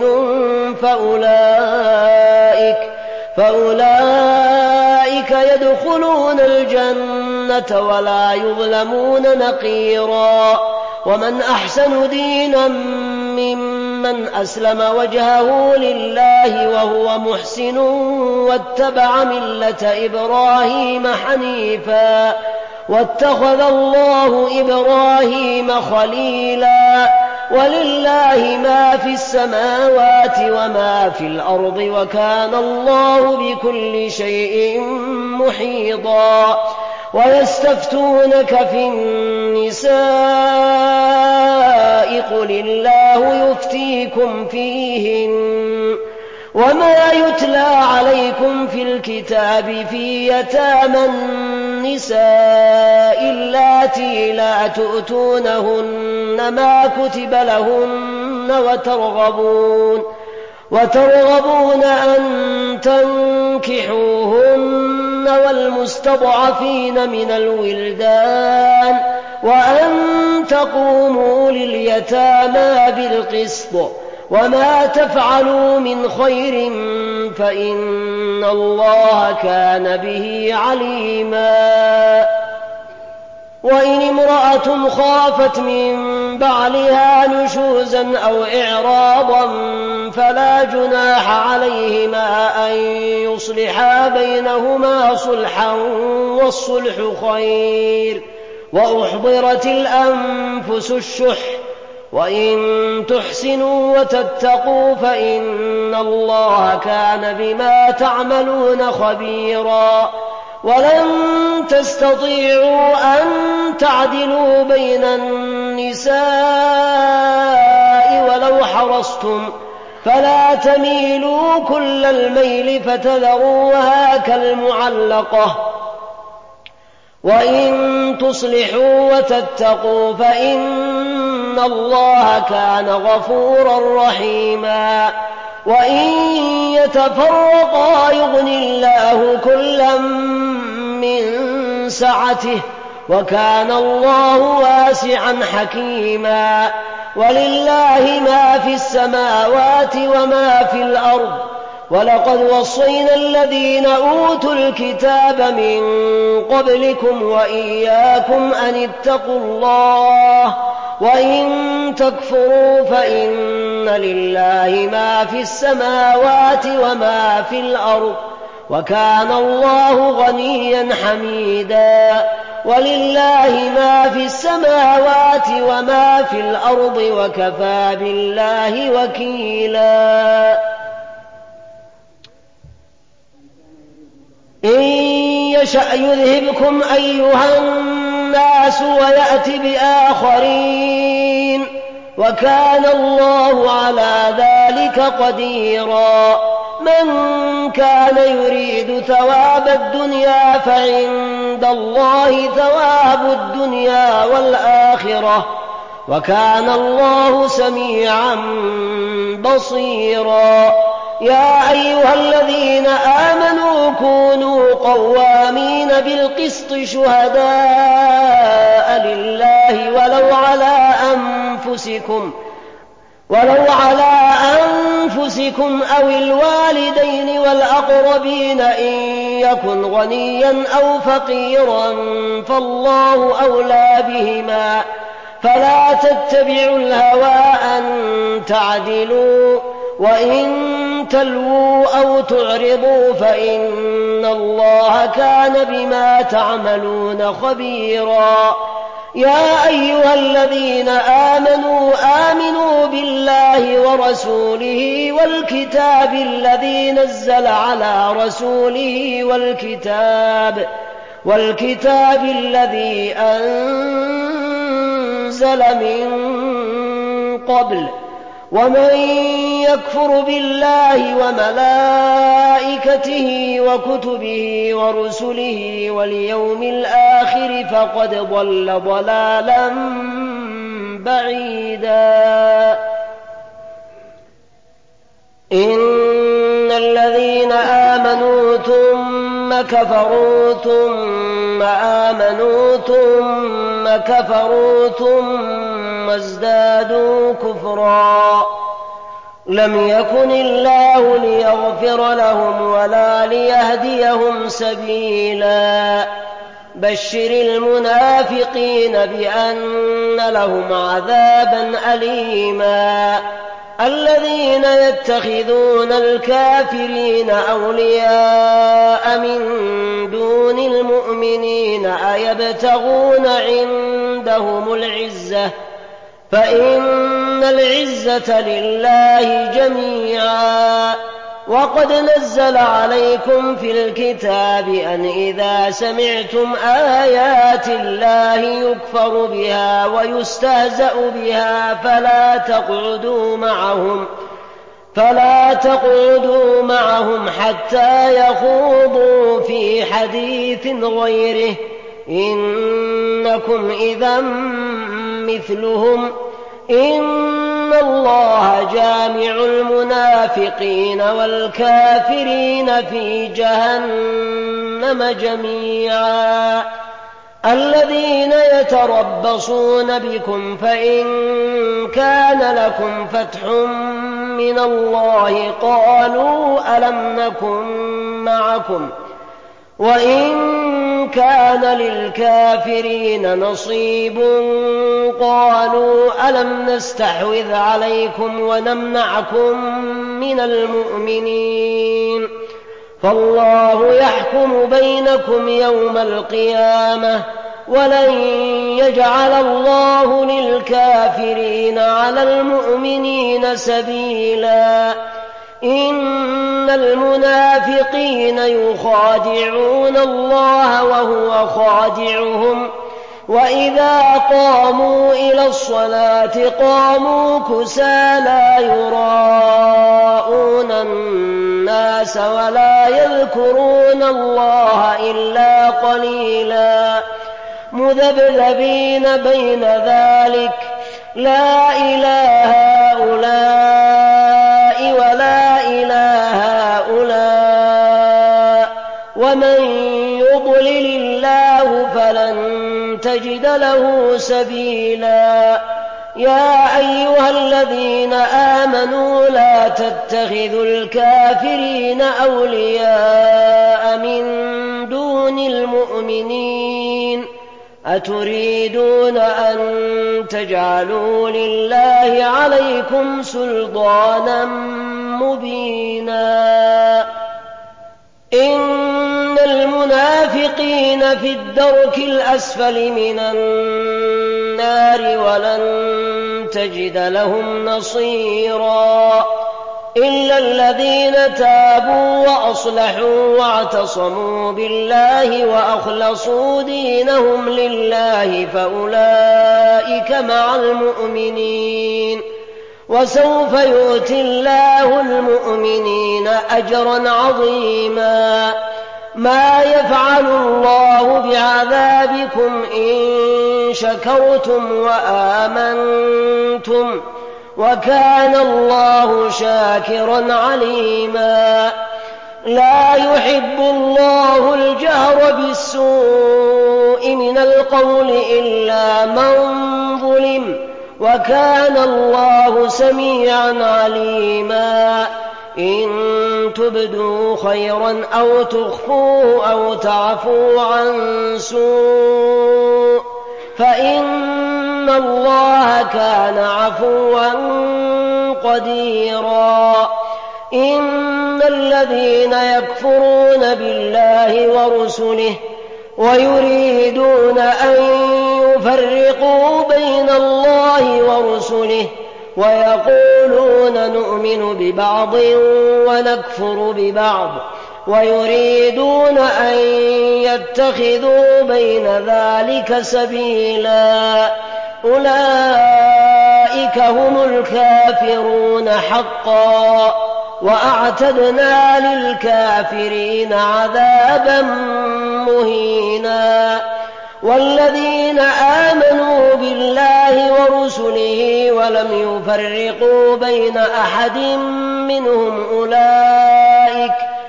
فأولئك فأولئك يدخلون الجنة ولا يظلمون نقيرا ومن أحسن دينا ممن أسلم وجهه لله وهو محسن واتبع ملة إبراهيم حنيفا واتخذ الله إبراهيم خليلا ولله ما في السماوات وما في الأرض وكان الله بكل شيء محيطا ويستفتونك في النساء قل الله يفتيكم فيهن وما يتلى عليكم في الكتاب في يتامى النساء اللاتي لا تؤتونهن ما كتب لهن وترغبون وترغبون أن تنكحوهن والمستضعفين من الولدان وأن تقوموا لليتامى بالقسط وما تفعلوا من خير فإن الله كان به عليما وإن امرأة خافت من بعلها نشوزا أو إعراضا فلا جناح عليهما أن يصلحا بينهما صلحا والصلح خير وأحضرت الأنفس الشح وإن تحسنوا وتتقوا فإن الله كان بما تعملون خبيرا ولن تستطيعوا أن تعدلوا بين النساء ولو حرصتم فلا تميلوا كل الميل فتذروها كالمعلقة وإن تصلحوا وتتقوا فإن الله كان غفورا رحيما وإن يتفرقا يغن الله كلا من سعته وكان الله واسعا حكيما ولله ما في السماوات وما في الأرض ولقد وصينا الذين أوتوا الكتاب من قبلكم وإياكم أن اتقوا الله وإن تكفروا فإن لله ما في السماوات وما في الأرض وكان الله غنيا حميدا ولله ما في السماوات وما في الأرض وكفى بالله وكيلا إن يشأ يذهبكم أيها الناس ويأت بآخرين وكان الله على ذلك قديرا من كان يريد ثواب الدنيا فعند الله ثواب الدنيا والآخرة وكان الله سميعا بصيرا يا أيها الذين آمنوا كونوا قوامين بالقسط شهداء لله ولو على أنفسكم ولو على أنفسكم أو الوالدين والأقربين إن يكن غنيا أو فقيرا فالله أولى بهما فلا تتبعوا الهوى أن تعدلوا وإن تلووا أو تعرضوا فإن الله كان بما تعملون خبيرا يا أيها الذين آمنوا آمنوا بالله ورسوله والكتاب الذي نزل على رسوله والكتاب والكتاب الذي أنزل من قبل ومن يكفر بالله وملائكته وكتبه ورسله واليوم الآخر فقد ضل ضلالا بعيدا إن الذين آمنوا ثم كفروا ثم آمنوا ثم كفروا ثم ازدادوا كفرا لم يكن الله ليغفر لهم ولا ليهديهم سبيلا بشر المنافقين بأن لهم عذابا أليما الذين يتخذون الكافرين أولياء من دون المؤمنين أيبتغون عندهم العزة فإن العزة لله جميعا. وقد نزل عليكم في الكتاب أن إذا سمعتم آيات الله يكفر بها ويستهزأ بها فلا تقعدوا معهم فلا تقعدوا معهم حتى يخوضوا في حديث غيره إنكم إذا مثلهم إن الله جامع المنافقين والكافرين في جهنم جميعا. الذين يتربصون بكم فإن كان لكم فتح من الله قالوا ألم نكن معكم وإن كان للكافرين نصيب قالوا ألم نستحوذ عليكم ونمنعكم من المؤمنين فالله يحكم بينكم يوم القيامة ولن يجعل الله للكافرين على المؤمنين سبيلا. إن المنافقين يخادعون الله وهو خادعهم وإذا قاموا إلى الصلاة قاموا كسالى يراءون الناس ولا يذكرون الله إلا قليلا مذبذبين بين ذلك لا إله هؤلاء ولا إله هؤلاء ومن يضلل الله فلن تجد له سبيلا. يا أيها الذين آمنوا لا تتخذوا الكافرين أولياء من دون المؤمنين أتريدون أن تجعلوا لله عليكم سلطانا مبينا. إن المنافقين في الدرك الأسفل من النار ولن تجد لهم نصيرا إلا الذين تابوا وأصلحوا واعتصموا بالله وأخلصوا دينهم لله فأولئك مع المؤمنين وسوف يؤتي الله المؤمنين أجرا عظيما. ما يفعل الله بعذابكم إن شكرتم وآمنتم وكان الله شاكرا عليما. لا يحب الله الجهر بالسوء من القول إلا من ظلم وكان الله سميعا عليما. إن تبدوا خيرا أو تخفوا أو تعفوا عن سوء فإن الله كان عفوا قديرا. إن الذين يكفرون بالله ورسله ويريدون أن يفرقوا بين الله ورسله ويقولون نؤمن ببعض ونكفر ببعض ويريدون أن يتخذوا بين ذلك سبيلا أولئك هم الكافرون حقا وأعتدنا للكافرين عذابا مهينا. والذين آمنوا بالله ورسله ولم يفرقوا بين أحد منهم أولئك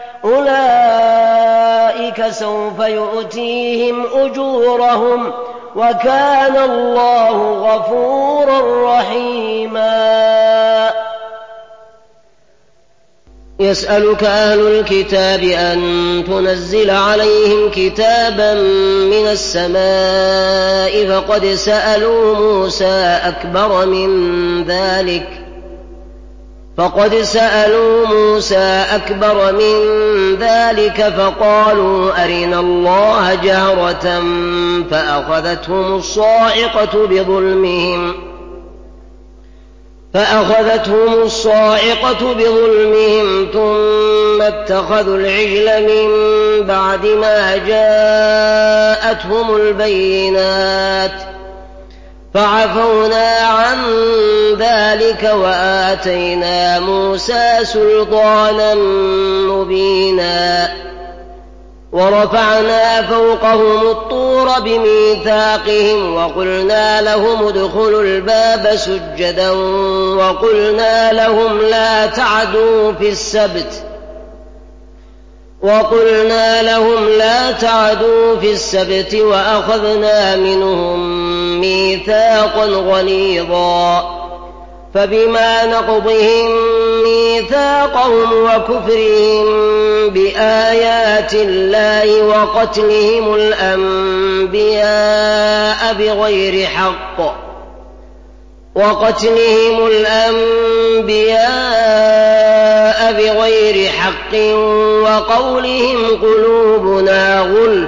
أولئك سوف يؤتيهم أجورهم وكان الله غفورا رحيما. يسألك أهل الكتاب أن تنزل عليهم كتابا من السماء فقد سألوا موسى أكبر من ذلك فقد سألوا موسى أكبر من ذلك فقالوا أرنا الله جهرة فأخذتهم الصاعقة بظلمهم فأخذتهم الصاعقة بظلمهم ثم اتخذوا العجل من بعد ما جاءتهم البينات فعفونا عن ذلك وآتينا موسى سلطانا مبينا ورفعنا فوقهم الطور بميثاقهم وقلنا لهم ادخلوا الباب سجدا وقلنا لهم لا تعدوا في السبت وقلنا لهم لا تعدوا في السبت وأخذنا منهم ميثاقا غليظا فبما نقضهم ميثاقهم وكفرهم بآيات الله وقتلهم الأنبياء بغير حق وقتلهم الأنبياء بغير حق وقولهم قلوبنا غلف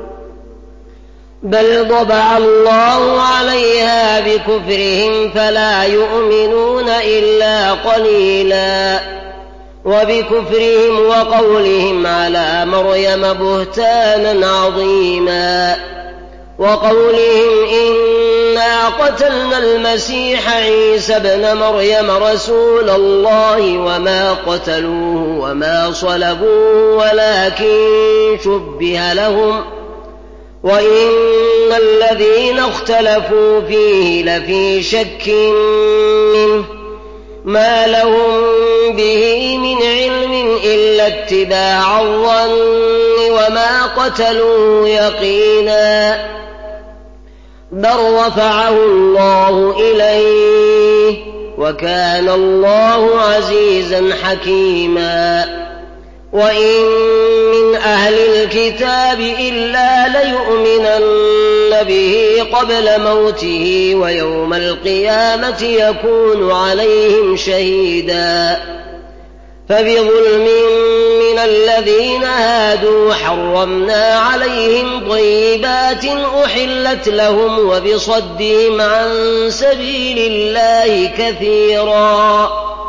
بل طبع الله عليها بكفرهم فلا يؤمنون إلا قليلا وبكفرهم وقولهم على مريم بهتانا عظيما وقولهم إنا قتلنا المسيح عيسى ابن مريم رسول الله وما قتلوه وما صلبوه ولكن شبه لهم وإن الذين اختلفوا فيه لفي شك منه ما لهم به من علم إلا اتباع الظن وما قتلوه يقينا بل رفعه الله إليه وكان الله عزيزا حكيما وإن من أهل الكتاب إلا ليؤمنن به قبل موته ويوم القيامة يكون عليهم شهيدا فبظلم من الذين هادوا حرمنا عليهم طيبات أحلت لهم وبصدهم عن سبيل الله كثيرا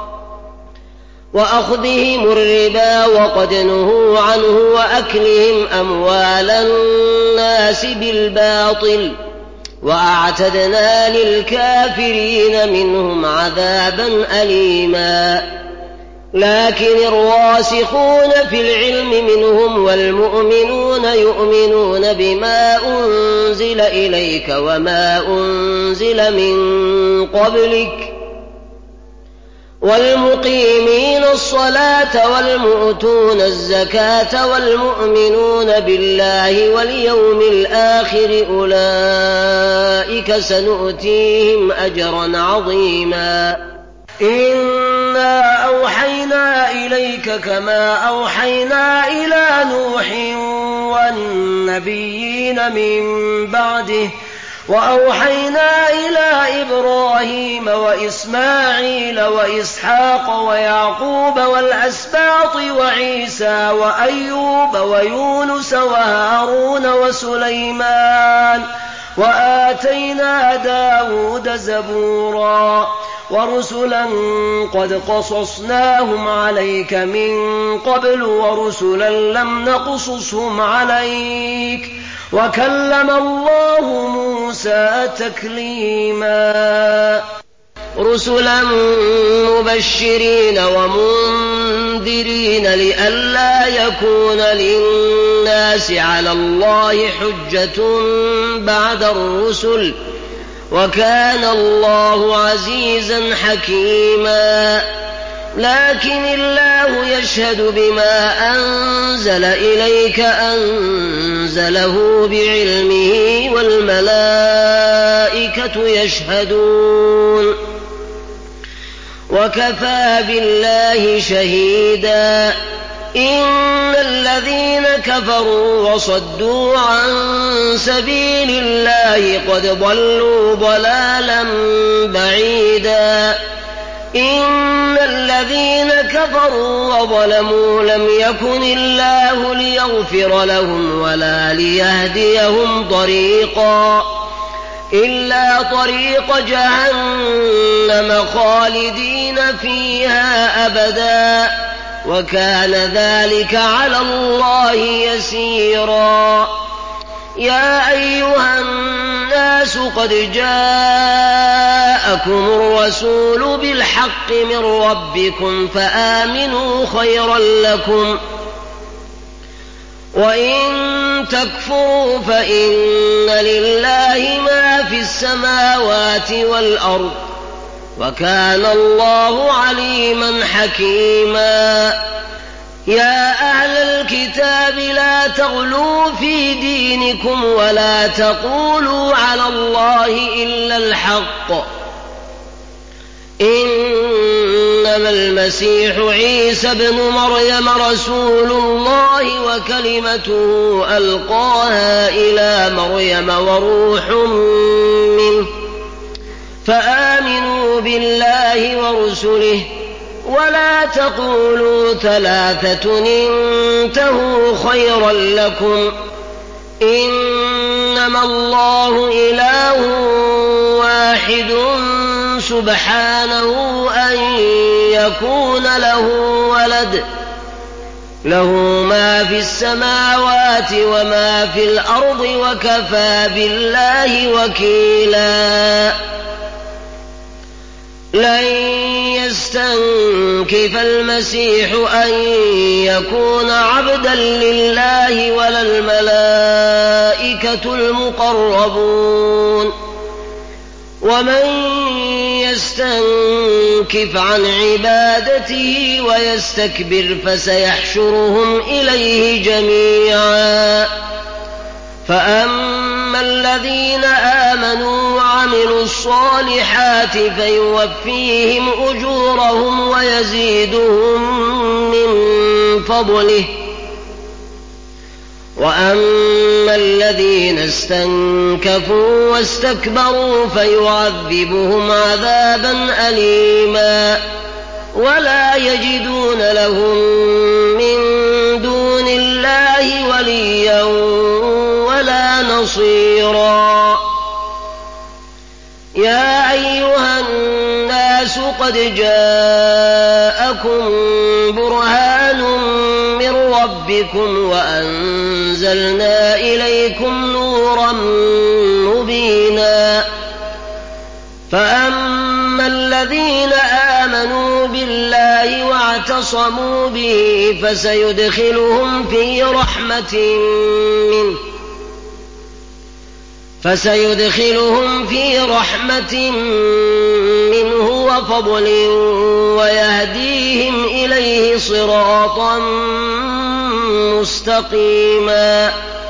وأخذهم الربا وقد نهوا عنه وأكلهم أموال الناس بالباطل وأعتدنا للكافرين منهم عذابا أليما لكن الراسخون في العلم منهم والمؤمنون يؤمنون بما أنزل إليك وما أنزل من قبلك والمقيمين الصلاة والمؤتون الزكاة والمؤمنون بالله واليوم الآخر أولئك سنؤتيهم أجرا عظيما إنا أوحينا إليك كما أوحينا إلى نوح والنبيين من بعده وأوحينا إلى إبراهيم وإسماعيل وإسحاق ويعقوب والأسباط وعيسى وأيوب ويونس وهارون وسليمان وآتينا داود زبورا ورسلا قد قصصناهم عليك من قبل ورسلا لم نقصصهم عليك وكلم الله موسى تكليما رسلا مبشرين ومنذرين لئلا يكون للناس على الله حجة بعد الرسل وكان الله عزيزا حكيما لكن الله يشهد بما أنزل إليك أنزله بعلمه والملائكة يشهدون وكفى بالله شهيدا إن الذين كفروا وصدوا عن سبيل الله قد ضلوا ضلالا بعيدا إن الذين كفروا وظلموا لم يكن الله ليغفر لهم ولا ليهديهم طريقا إلا طريق جهنم خالدين فيها أبدا وكان ذلك على الله يسيرا. يا أيها الناس قد جاءكم الرسول بالحق من ربكم فآمنوا خيرا لكم وإن تكفروا فإن لله ما في السماوات والأرض وكان الله عليما حكيما. يا أهل الكتاب لا تغلوا في دينكم ولا تقولوا على الله إلا الحق إنما المسيح عيسى ابن مريم رسول الله وكلمته ألقاها إلى مريم وروح منه فآمنوا بالله ورسله ولا تقولوا ثلاثة انتهوا خيرا لكم إنما الله إله واحد سبحانه أن يكون له ولد له ما في السماوات وما في الأرض وكفى بالله وكيلا. لن يستنكف المسيح أن يكون عبدا لله ولا الملائكة المقربون ومن يستنكف عن عبادته ويستكبر فسيحشرهم إليه جميعا. فأما الذين آمنوا وعملوا الصالحات فيوفيهم أجورهم ويزيدهم من فضله وأما الذين استنكفوا واستكبروا فيعذبهم عذابا أليما ولا يجدون لهم من دون الله وليا ولا نصيرا. يا أيها الناس قد جاءكم برهان من ربكم وأنزلنا إليكم نورا مبينا. فأما الذين آمنوا بالله واعتصموا به فسيدخلهم في رحمة منه فسيدخلهم في رحمة منه وفضل ويهديهم إليه صراطا مستقيما.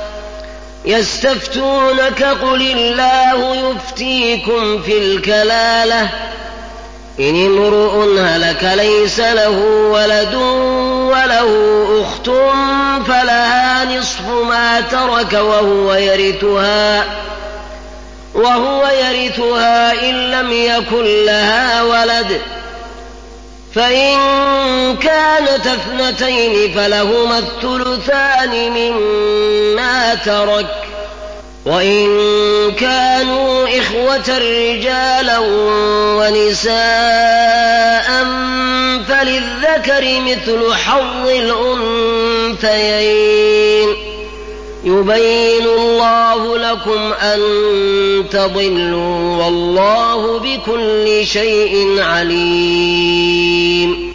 يستفتونك قل الله يفتيكم في الكلالة إن امرؤ هلك ليس له ولد وله أخت فلها نصف ما ترك وهو يرثها وهو يرثها إن لم يكن لها ولد فإن كانت اثنتين فلهما الثلثان مما ترك وإن كانوا إخوة رجالا ونساء فللذكر مثل حظ الأنثيين يبين الله لكم أن تضلوا والله بكل شيء عليم.